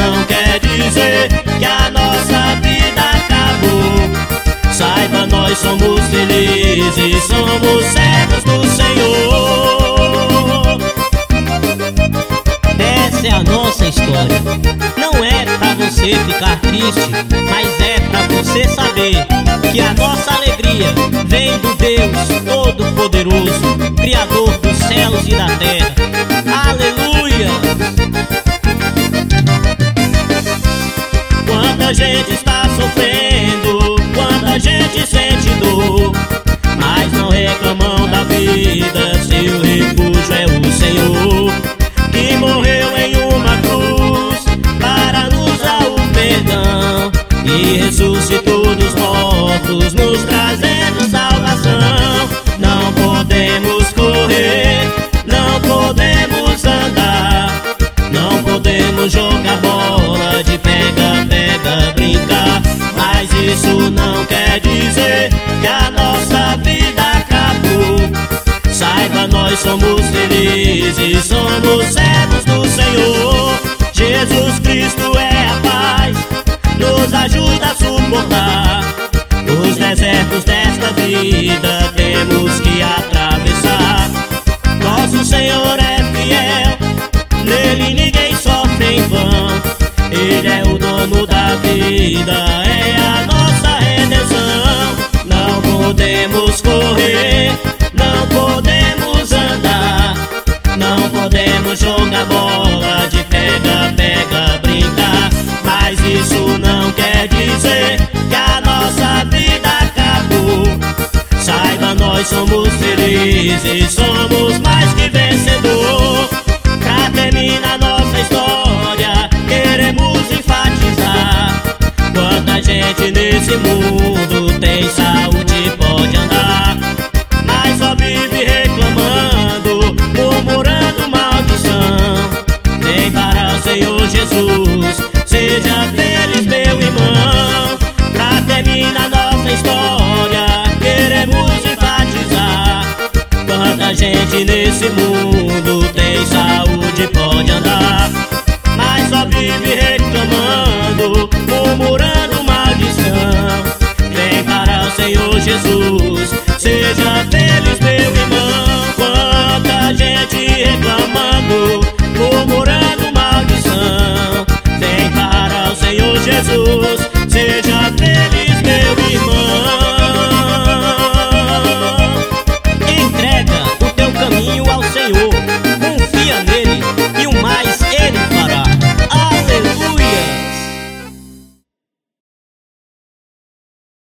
não quer dizer que a nossa vida acabou. Saiba, nós somos felizes, somos servos do Senhor. Essa é a nossa história. Não é pra você ficar triste, mas é pra você saber que a nossa alegria vem do Deus Todo-Poderoso, Criador dos céus e da terra. Aleluia! Quando a gente está sofrendo, quando a gente sente dor, mas não reclamam da vida, seu refúgio é o Senhor, que morreu em uma cruz para nos dar o perdão e ressuscitou dos mortos, nos trazendo salvação. Não podemos correr, não podemos andar, não podemos jogar bola de pega, brincar, mas isso não quer dizer que a nossa vida acabou. Saiba, nós somos felizes, somos servos do Senhor. Jesus Cristo é a paz, nos ajuda a suportar os desertos desta vida, temos que atravessar. Nosso Senhor é fiel, nele ninguém sofre em vão. Ele é o dono da vida, é a nossa redenção. Não podemos correr, não podemos andar, não podemos jogar bola de pega, brincar, mas isso não quer dizer que a nossa vida acabou. Saiba, nós somos felizes, somos mais que vencedor. Pra terminar nossa história, queremos enfatizar: quanta gente nesse mundo tem saúde, pode andar, mas só vive reclamando, murmurando maldição. Vem para o Senhor Jesus, seja feliz, meu irmão. Pra terminar nossa história, queremos enfatizar: quanta gente nesse mundo tem saúde, pode andar, mas só vive reclamando, murmurando maldição. Vem para o Senhor Jesus,